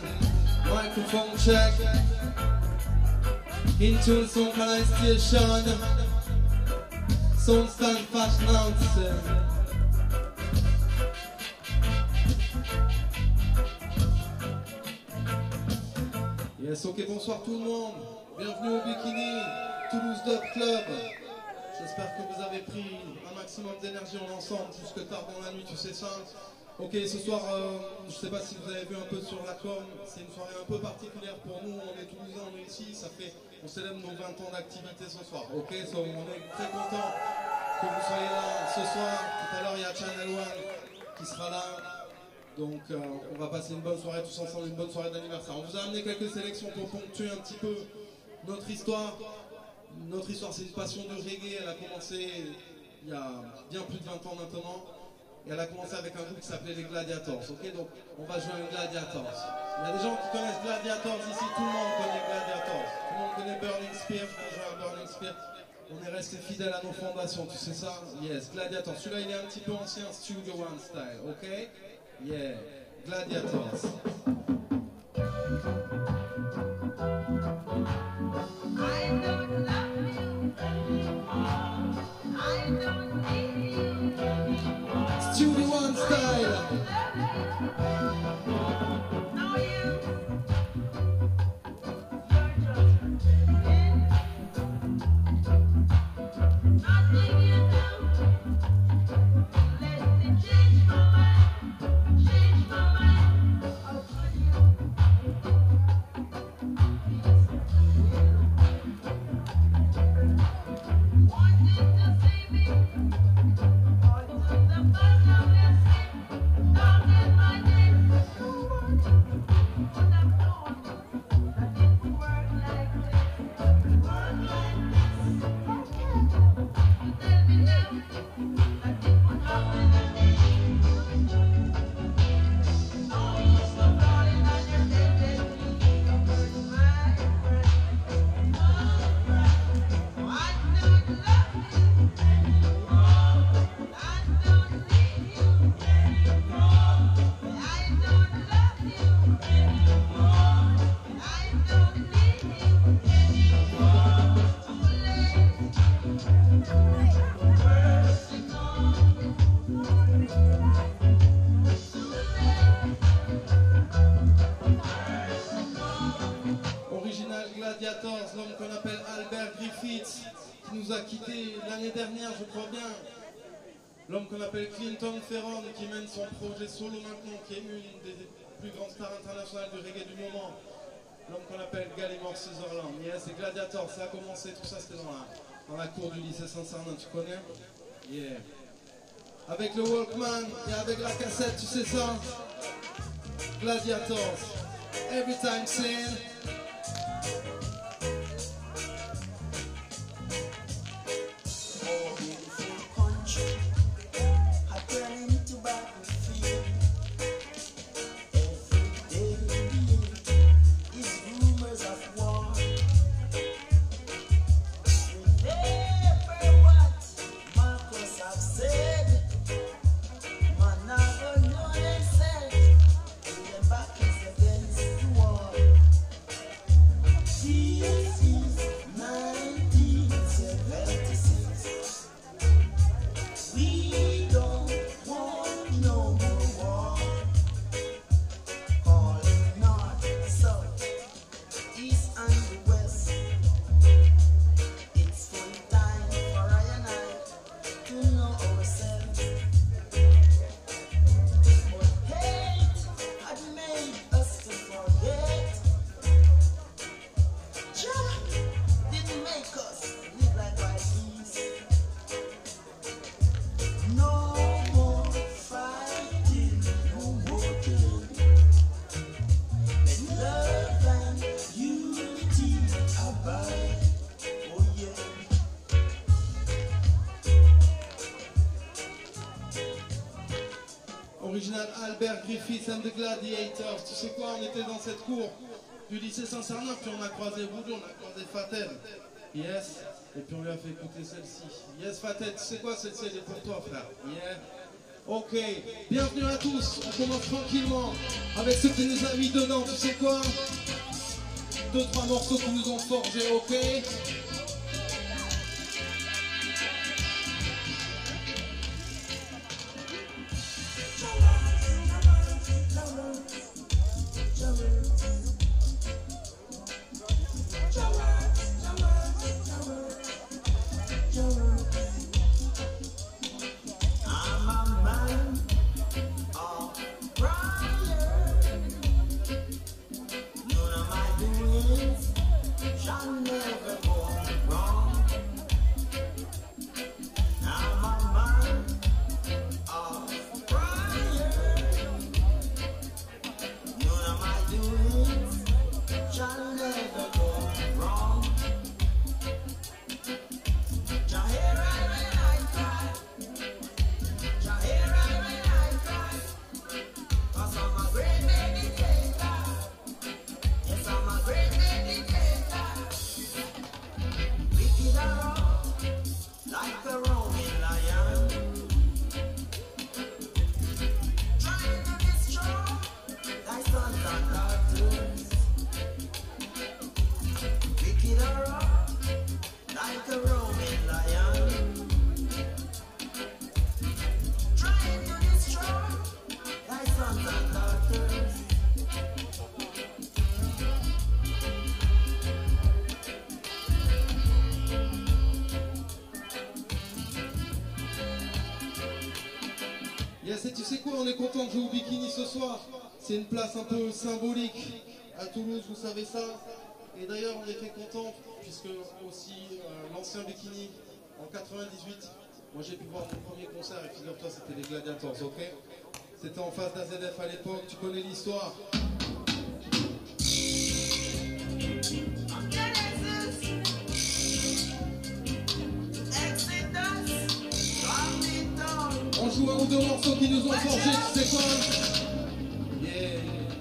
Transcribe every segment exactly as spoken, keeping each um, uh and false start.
Microphone check. In tune sound canal station. Sound stand fashion announcing. Yes, ok, bonsoir tout le monde. Bienvenue au Bikini, Toulouse Dub Club. J'espère que vous avez pris un maximum d'énergie en ensemble jusque tard dans la nuit, tu sais ça. Ok, ce soir, euh, je sais pas si vous avez vu un peu sur la com, c'est une soirée un peu particulière pour nous. On est Toulousains, on est ici, ça fait, on célèbre nos vingt ans d'activité ce soir. Ok, so, on est très contents que vous soyez là ce soir. Tout à l'heure, il y a Channel One qui sera là. Donc euh, on va passer une bonne soirée tous ensemble, une bonne soirée d'anniversaire. On vous a amené quelques sélections pour ponctuer un petit peu notre histoire. Notre histoire, c'est une passion de reggae. Elle a commencé il y a bien plus de vingt ans maintenant. Et elle a commencé avec un groupe qui s'appelait les Gladiators. Ok, donc on va jouer un Gladiators. Il y a des gens qui connaissent Gladiators ici. Tout le monde connaît Gladiators. Tout le monde connaît Burning Spear. On joue à Burning Spear. On est resté fidèle à nos fondations. Tu sais ça? Yes, Gladiators. Celui-là, il est un petit peu ancien, Studio One style. Ok? Yeah, Gladiators. I don't love you anymore. I don't need you anymore. Studio One style. Now you, nothing you do. Let me change my mind. Change my mind. I'll put you. L'homme qu'on appelle Albert Griffiths, qui nous a quittés l'année dernière, je crois bien. L'homme qu'on appelle Clinton Ferron, qui mène son projet solo maintenant, qui est une des plus grandes stars internationales du reggae du moment. L'homme qu'on appelle Gallimore Sutherland. Yes, c'est Gladiator, ça a commencé, tout ça c'était dans la, dans la cour du lycée Saint-Sernin, tu connais? Yeah. Avec le Walkman et avec la cassette, tu sais ça? Gladiators. Every time seen. Original Albert Griffiths and the Gladiators. Tu sais quoi, on était dans cette cour du lycée Saint-Sernin, puis on a croisé Voodoo, on a croisé Fatel. Yes. Et puis on lui a fait écouter celle-ci. Yes Fatel, tu sais quoi, celle-ci elle est pour toi frère. Yeah. Ok, bienvenue à tous, on commence tranquillement avec ce qui nous a mis dedans, tu sais quoi? Deux, trois morceaux qui nous ont forgé, ok? Yes, et tu sais quoi, on est content de jouer au Bikini ce soir. C'est une place un peu symbolique à Toulouse, vous savez ça. Et d'ailleurs, on était content puisque aussi euh, l'ancien Bikini en quatre-vingt-dix-huit, moi j'ai pu voir mon premier concert et figure-toi, c'était les Gladiators, ok? C'était en face d'A Z F à l'époque, tu connais l'histoire. On joue un ou deux morceaux qui nous ont forgé, tu sais quoi? Yeah.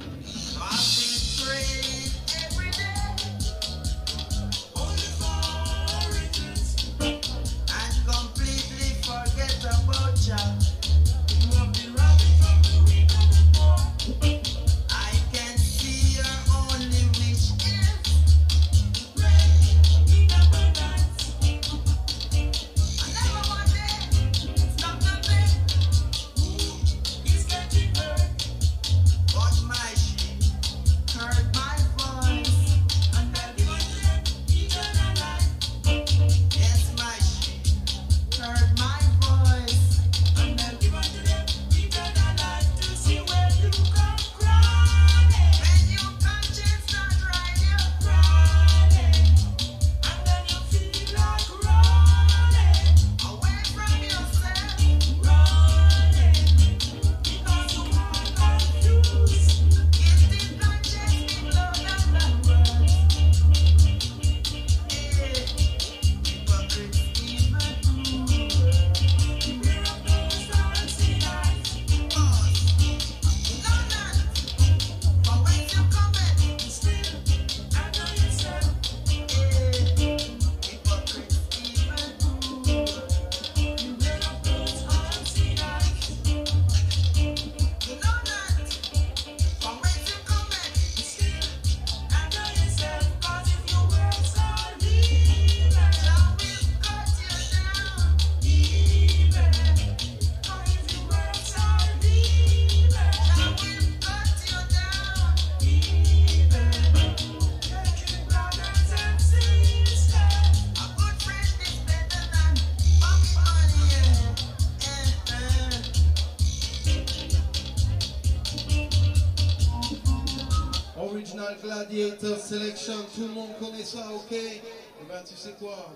Original Gladiator Selection, tout le monde connaît ça, ok? Et ben tu sais quoi?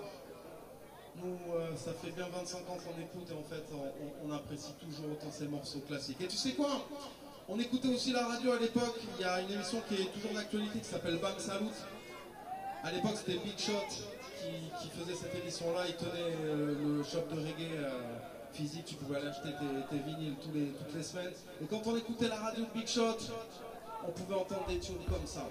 Nous, euh, ça fait bien vingt-cinq ans qu'on écoute et en fait on, on apprécie toujours autant ces morceaux classiques. Et tu sais quoi? On écoutait aussi la radio à l'époque, il y a une émission qui est toujours d'actualité qui s'appelle Bam Salut. À l'époque c'était Big Shot qui, qui faisait cette émission-là, il tenait euh, le shop de reggae euh, physique, tu pouvais aller acheter tes, tes vinyles tous les, toutes les semaines. Et quand on écoutait la radio de Big Shot, on pouvait entendre des tunes comme ça.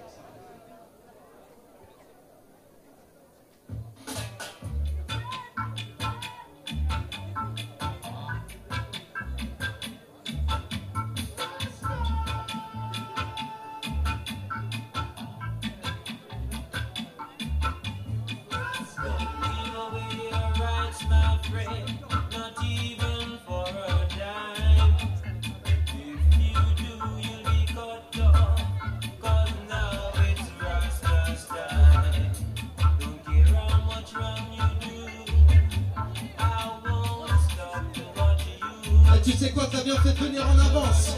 Tu sais quoi, t'as bien fait de venir en avance.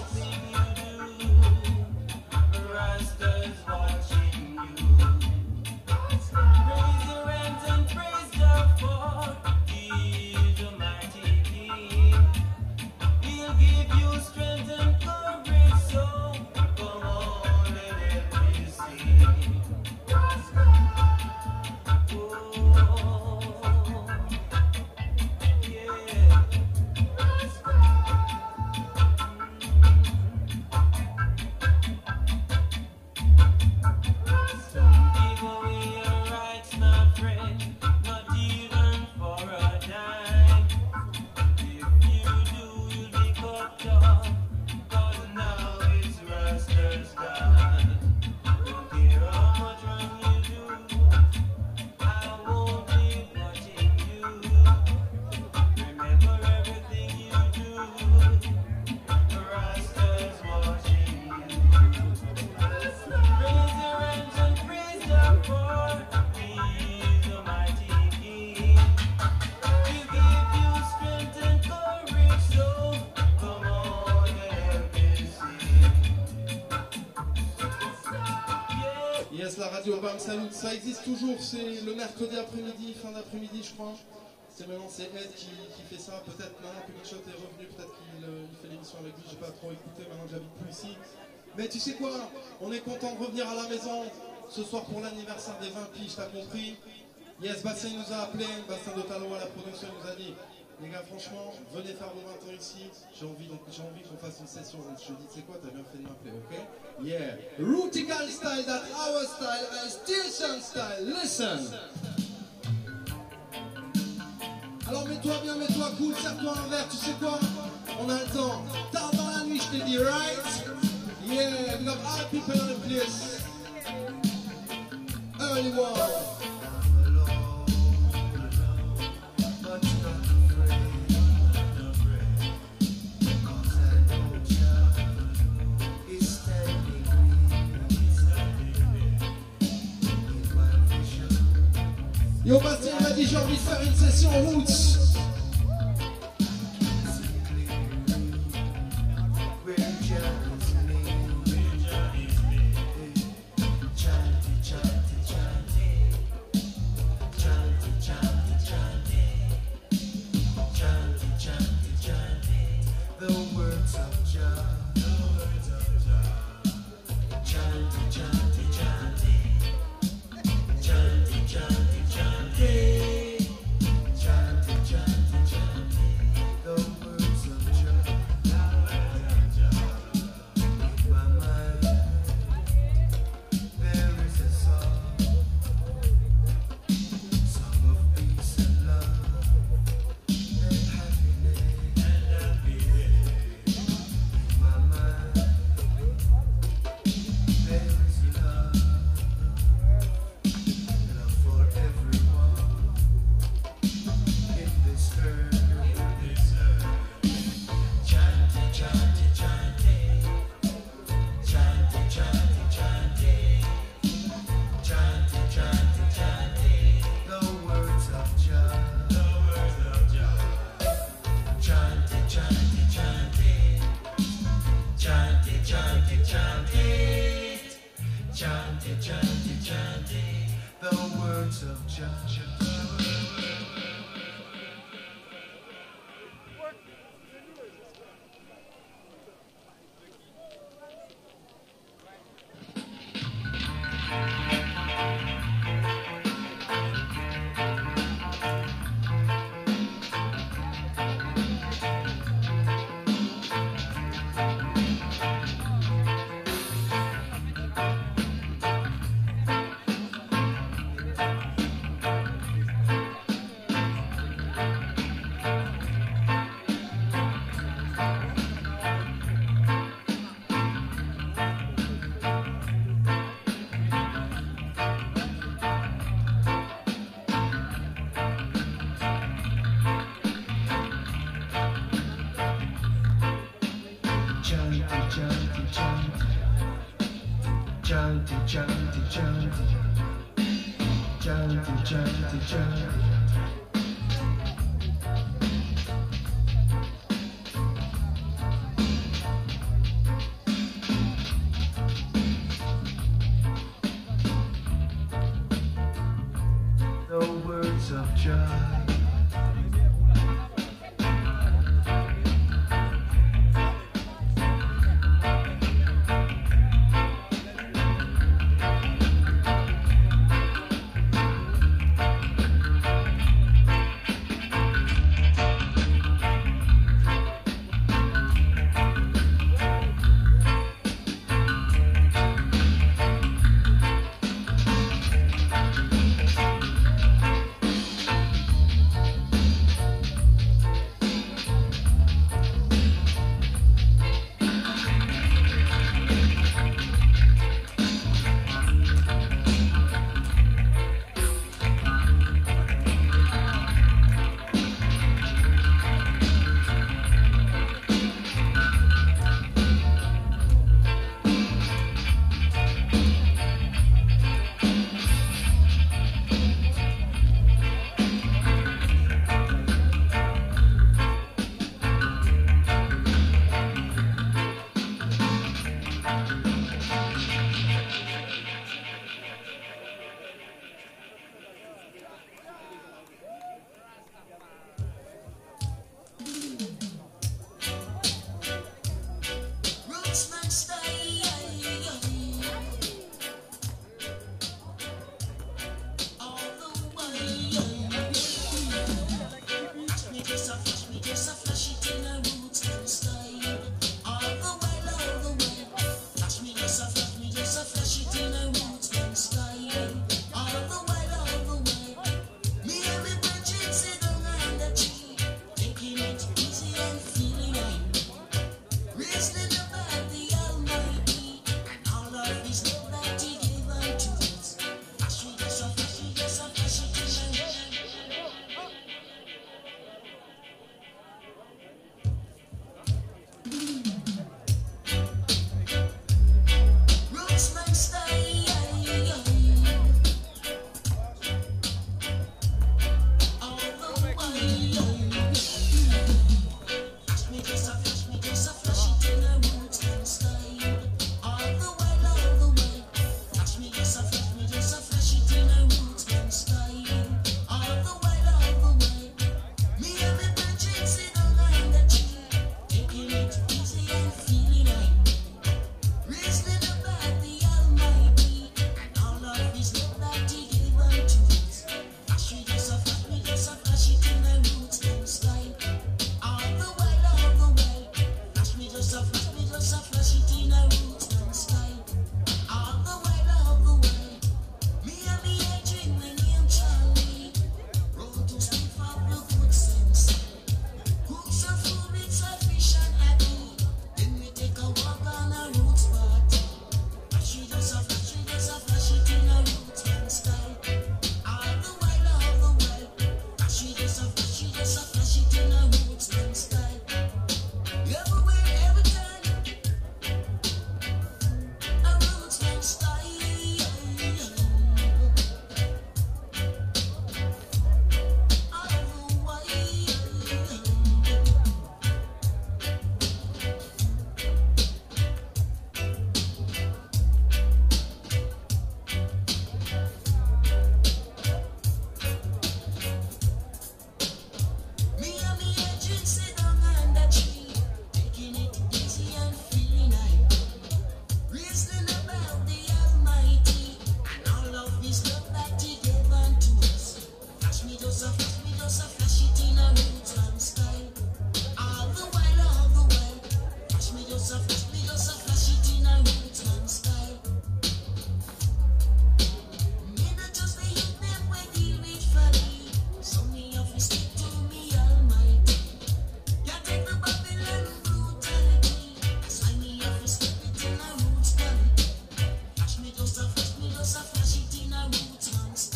La radio Bam Salut, ça existe toujours, c'est le mercredi après-midi, fin d'après-midi je crois. C'est maintenant c'est Ed qui, qui fait ça, peut-être maintenant que Michot est revenu, peut-être qu'il euh, il fait l'émission avec lui, j'ai pas trop écouté maintenant que j'habite plus ici. Mais tu sais quoi, on est content de revenir à la maison ce soir pour l'anniversaire des vingt piges, t'as compris? Yes, Bastien nous a appelé, Bastien d'Ottawa, la production nous a dit les gars, franchement, venez faire vos vingt ans ici. J'ai envie, donc j'ai envie qu'on fasse une session. Donc je dis, tu sais quoi, t'as bien fait de m'appeler, ok? Yeah. Rutical style, that our style, and station style. Listen. Alors mets-toi bien, mets-toi cool, serre-toi un verre, tu sais quoi? On a le temps. Tard dans la nuit, je t'ai dit, right? Yeah, we got other people on the place. Early one. Yo Bastien m'a dit j'ai envie de faire une session roots. Chanty, chanty, chanty, chanty, chanty, chanty. The words of joy.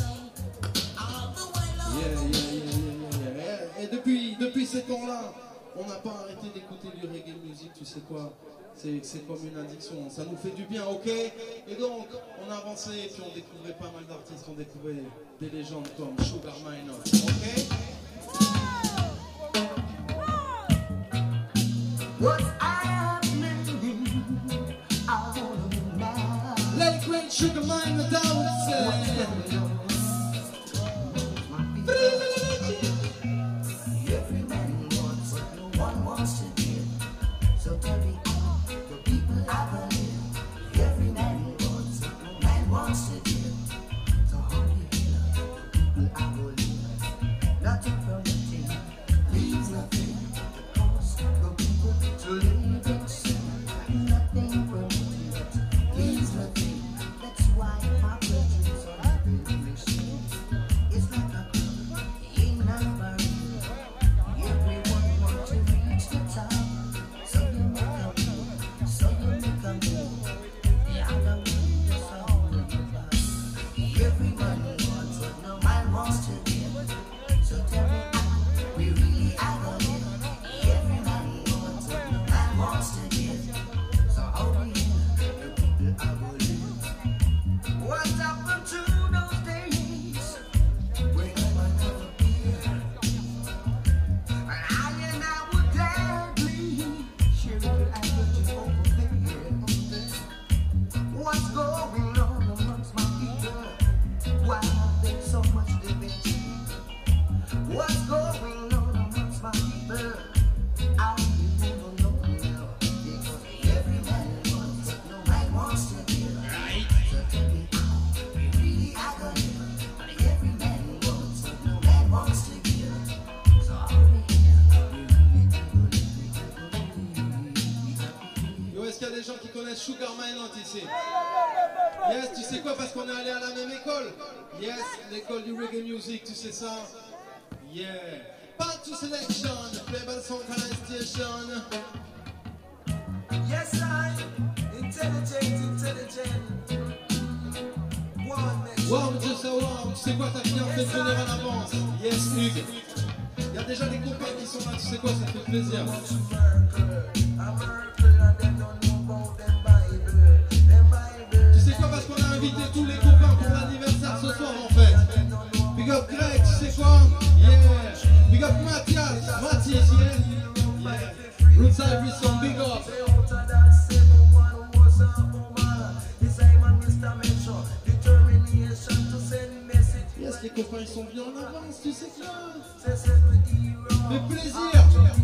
Depuis ces temps-là, on n'a pas arrêté d'écouter du reggae music, tu sais quoi? C'est comme une addiction, ça nous fait du bien, ok? Et donc, on a avancé et puis on découvrait pas mal d'artistes, on découvrait des légendes comme Sugar Minott, ok? What I am living, I wanna be mine. Let it rain, Sugar Minott, I would say. Every man wants what no one wants to give. So tell me, the people I believe. Every man wants what no man wants to give. So how do you feel? The people I believe. Nothing from nothing, leaves nothing. Cause the people to live in sin. Nothing from nothing, leaves nothing. That's why my brethren are living in sin. It's like a club, ain't none but everyone wants to reach the top. So you make a move, so you make a move. The other one is all about. Everyone wants what no man wants to give. So tell me, we really are gonna live. Every man wants what no man wants to give. So how we the people are gonna live. What happened to those days when no one ever appeared? And I and I would gladly share it I put you over there. What's going on amongst my people? Why have there so much division? What's going on amongst my people? I really don't know now. Because every man wants what no man wants to give. So tell me how we really are gonna live. But every man wants what no man wants to give. So how we we really are gonna live. Yo, est-ce qu'il y a des gens qui connaissent Sugar Minott ici? Yes, tu sais quoi, parce qu'on est allé à la même école. Yes, l'école du reggae music, tu sais ça? Yeah. Back to selection, play by the Soundcline Station. Yes, I intelligent, intelligent. One makes Wow, Dieu ça wow, tu sais quoi, t'as bien fait de venir en avance. Yes, Hugues. Il y a déjà des copains qui sont là, tu sais quoi, ça fait plaisir. Tu sais quoi, parce qu'on a invité tous les copains pour l'anniversaire ce soir en fait. Big up Greg, tu sais quoi? Yeah. Big up Mathias, Mathis, yeah. Yeah. Rootside Brisson, big up. Yes, les copains ils sont bien en avance, tu sais quoi? Fait plaisir.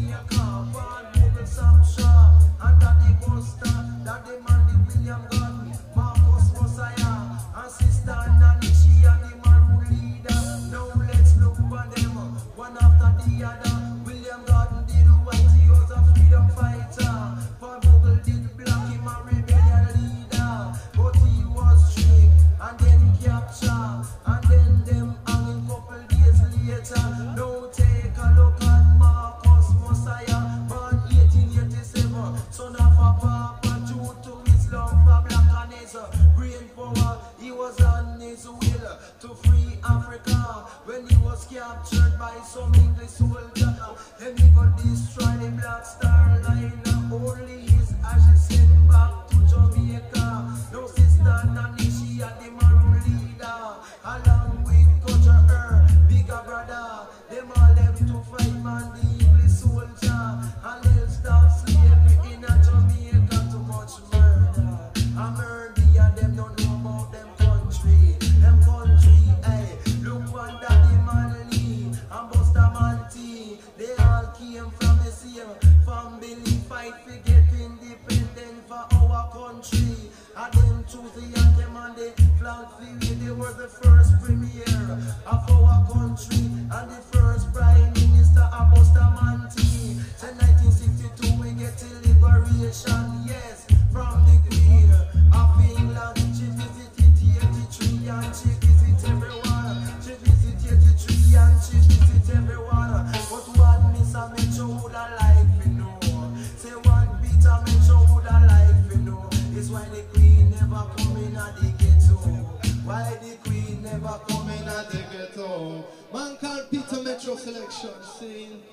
One after the other, William Gordon did white, he was a freedom fighter. For Google did black, him a rebellion leader. But he was strict and then captured, and then them hanging couple days later. Now take a look at Marcus Mosiah, born eighteen eighty-seven, son of a papa, true to his love for black and his brain power. He was on his will to free Africa when he was captured by some English soldier. Then he got destroy the Black Star Line. Only his ashes sent back to Jamaica. No sister Nanny, she had the maroon leader, along with Culture Her, bigger brother. Them all left to fight man the English soldier, and they'll stop slavery in a Jamaica. Too much murder, a murder, and them don't know about them country. Them country, hey, look what Daddy Manley and Buster Manti, they all came from the same family, fight for get independent for our country. And them choose the anthem and the flag flag. They were the first premier of our country and the first prime minister of Buster Manti. In nineteen sixty-two we get the liberation, yes, from the Queen of England. She visited eighty-three and she visited everyone. She visited eighty-three and she visited everyone. But what Miss a Metro would I like to know? Say what Peter Metro would I like to know? Is why the Queen never come in at the ghetto. Why the Queen never come in at the ghetto? Man called Peter Metro Selection, see?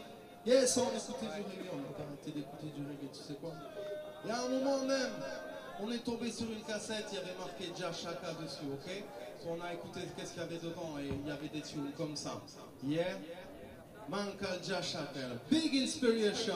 Yes, on écoutait du reggae, on n'a pas arrêté d'écouter du reggae, tu sais quoi? Il y a un moment même, on est tombé sur une cassette, il y avait marqué Jah Shaka dessus, ok? So on a écouté qu'est-ce qu'il y avait dedans et il y avait des tunes comme ça. Yeah? Man called Jah Shaka. Big inspiration.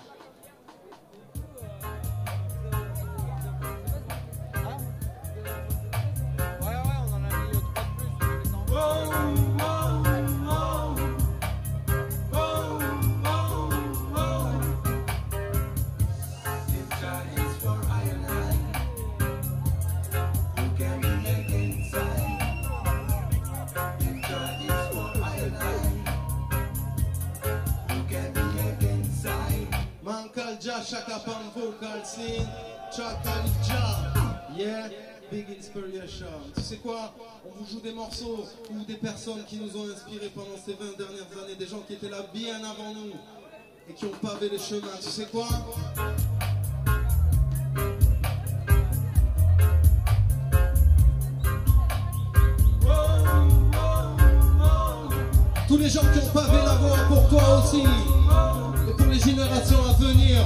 Jah Shaka pan vocal scene, Chaka Jah, yeah, big inspiration. Tu sais quoi? On vous joue des morceaux ou des personnes qui nous ont inspirés pendant ces vingt dernières années, des gens qui étaient là bien avant nous et qui ont pavé les chemins. Tu sais quoi? Tous les gens qui ont pavé la voie pour toi aussi. Et pour les générations à venir.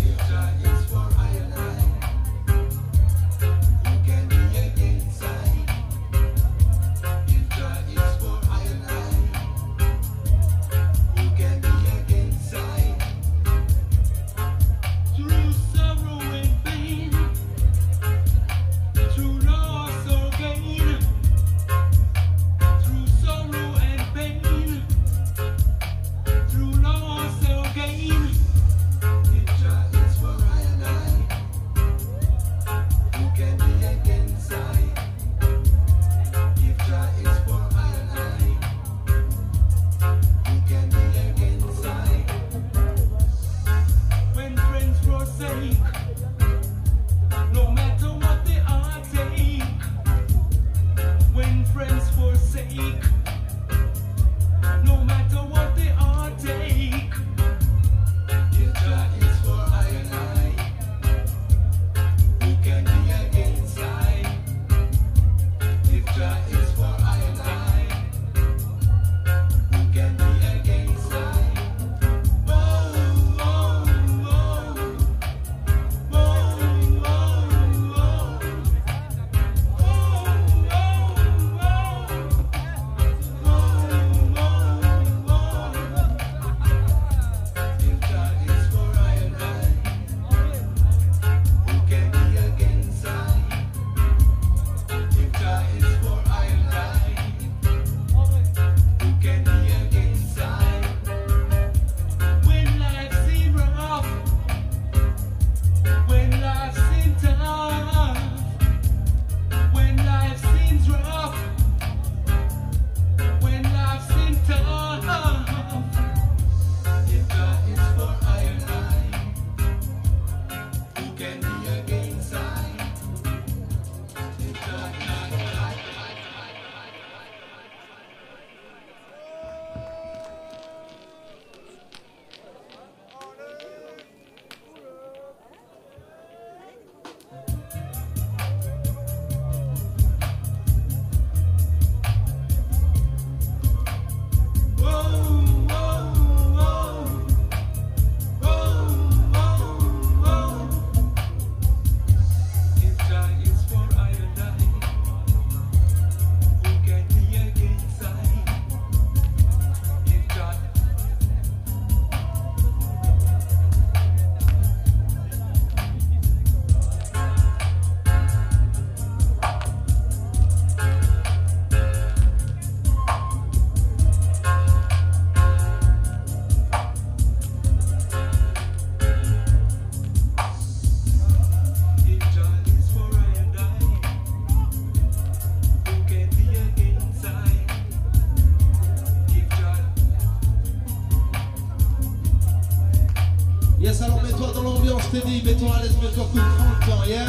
Yes, alors mets-toi dans l'ambiance, je t'ai dit, mets-toi à l'aise, mets-toi coup de trente ans, yeah?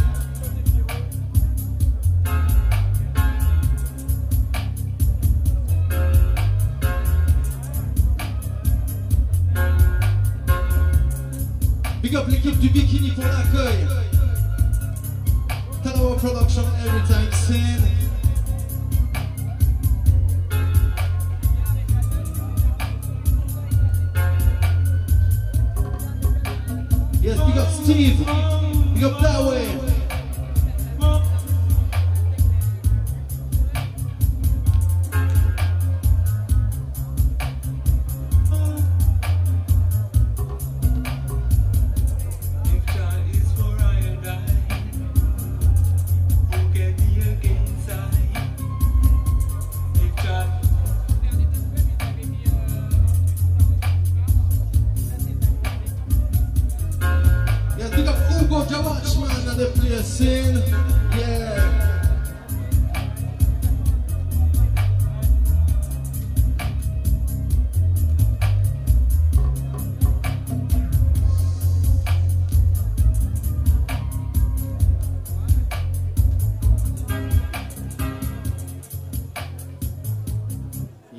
Big up l'équipe du Bikini pour l'accueil. Talawa Production, every time seen.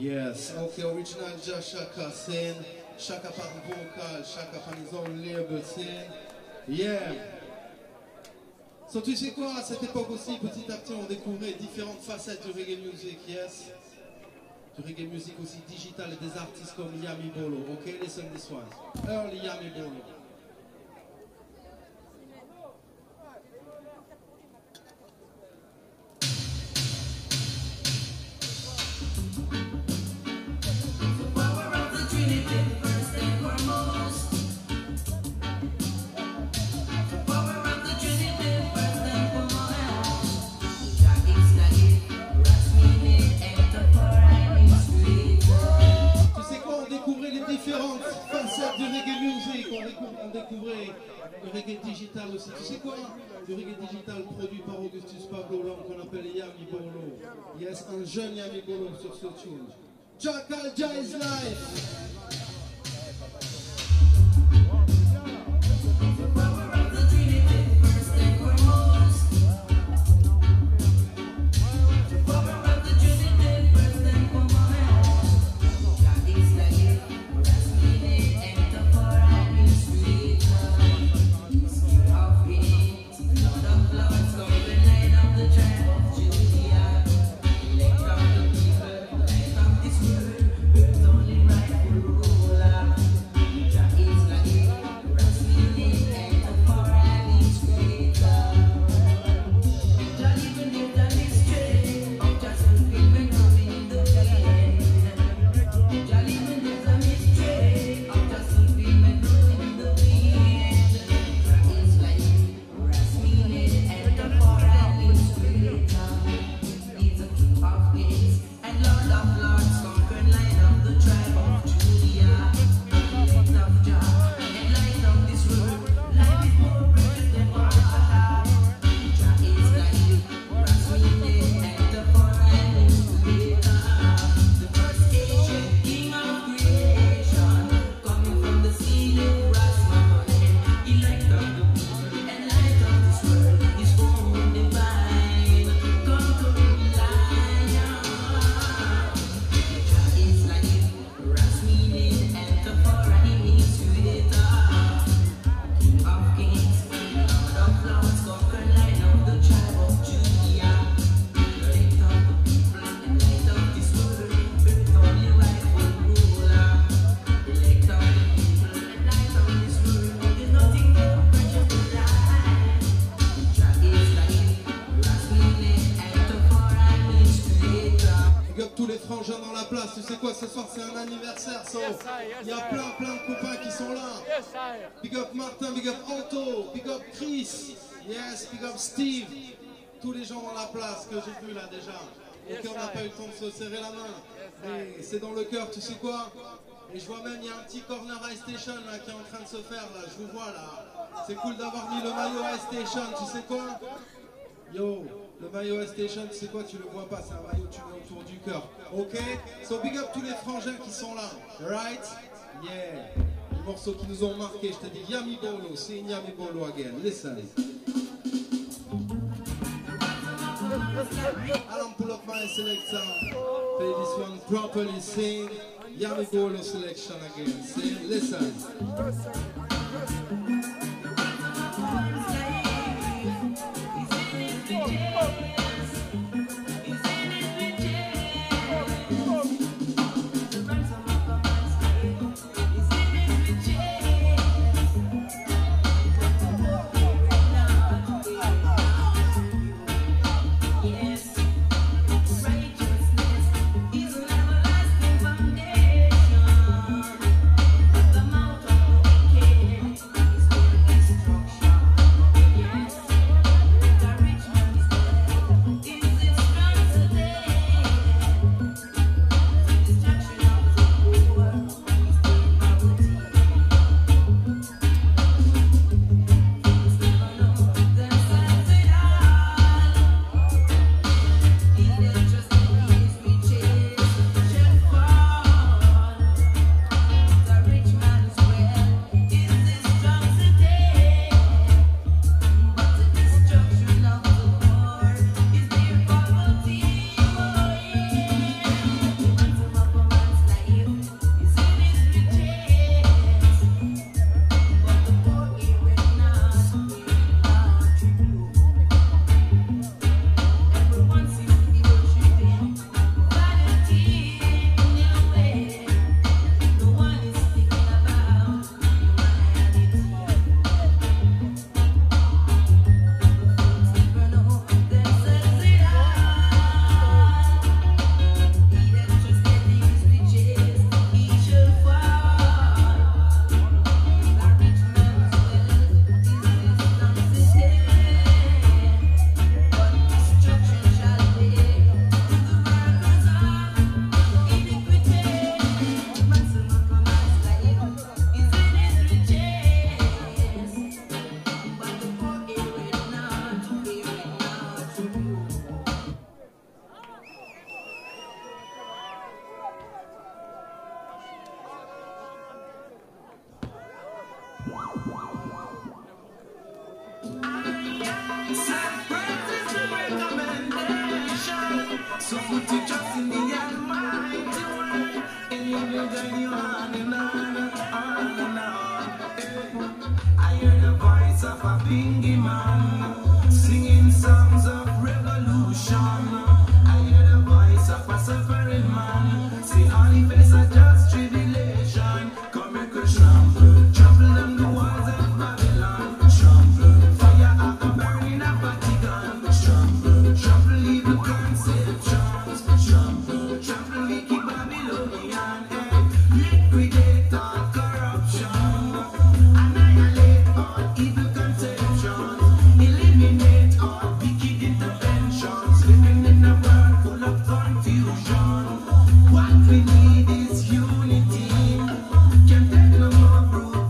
Yes, okay, original Jah Shaka scene. Shaka par vocal, Shaka par his own label scene. Yeah. So, tu sais quoi, à cette époque aussi, petit à petit, on découvrait différentes facettes du reggae music, yes. Du reggae music aussi digital et des artistes comme Yami Bolo. Ok, listen this one. Early Yami Bolo. Différentes facettes du reggae music, on découvre, on découvrait le reggae digital aussi. Tu sais quoi? Le reggae digital produit par Augustus Pablo, l'homme qu'on appelle Yami Bolo. Yes, un jeune Yami Bolo sur ce tune. Jackal Jai's Life. Dans la place, tu sais quoi, ce soir c'est un anniversaire, so il y a plein plein de copains qui sont là. Big up Martin, big up Anto, big up Chris, yes, big up Steve, tous les gens dans la place que j'ai vu là déjà. Ok, on n'a pas eu le temps de se serrer la main, mais c'est dans le cœur, tu sais quoi. Et je vois même, il y a un petit corner Ice Station là qui est en train de se faire là, je vous vois là. C'est cool d'avoir mis le maillot Ice Station, tu sais quoi. Yo, le maillot Ice Station, tu sais quoi, tu le vois pas, c'est un maillot que tu mets autour du cœur. Ok? So big up tous les frangins qui sont là. Right? Yeah. Les morceaux qui nous ont marqués, je te dis Yami Bolo, c'est Yami Bolo again. Listen. I'll pull up my selector. Play this one properly, sing Yami Bolo selection again. Sing, listen. The mouth of the wicked So put your trust in the Almighty One, and He will guide you on and on, on and on. I hear the voice of a bingy man singing songs of revolution. I hear the voice of a suffering man, see all he face are just tribulation. Come make a trample, trample down the walls of Babylon. Trample, fire of a burning a Vatican. Trample, trample evil conceptions. Trample, trample wicked Babylonian. Hey, liquidate all corruption, annihilate all evil conceptions, eliminate all wicked interventions. Living in a world full of confusion. What we need is unity. Can't take no more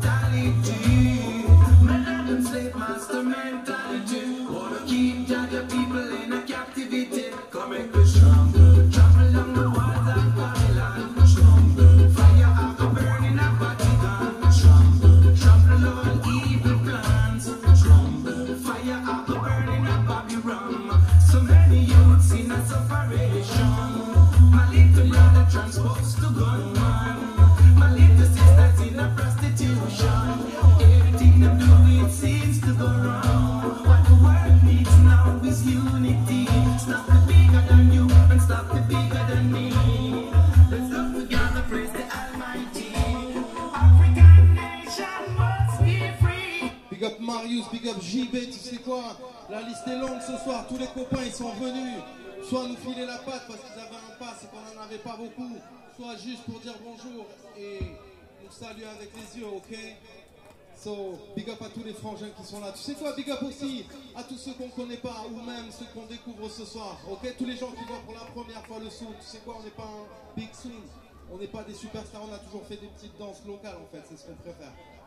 brutality. Modern slave master mentality. Wanna keep Jaja people in a captivity. Come make me stronger. Trample down the walls of Babylon. Stronger. Fire of a burning a Vatican. Stronger. Trample all evil plans. Stronger. Fire of a burning a Babylon. So many youths in a separation. My little brother transposed to gunman. My little sisters in a prostitution. Everything them do, it seems to go wrong. What the world needs now is unity. Stop the bigger than you and stop the bigger than me. Let's look together, praise the Almighty. African nation must be free. Big up Marius, big up J B, tu sais quoi? La liste est longue ce soir, tous les copains ils sont venus. Soit nous filer la patte parce qu'ils avaient un pass et qu'on n'en avait pas beaucoup, soit juste pour dire bonjour et nous saluer avec les yeux, ok? So, big up à tous les frangins qui sont là. Tu sais quoi, big up aussi à tous ceux qu'on connaît pas ou même ceux qu'on découvre ce soir, ok? Tous les gens qui voient pour la première fois le soul. Tu sais quoi, on n'est pas un big swing, on n'est pas des superstars, on a toujours fait des petites danses locales en fait, c'est ce qu'on préfère.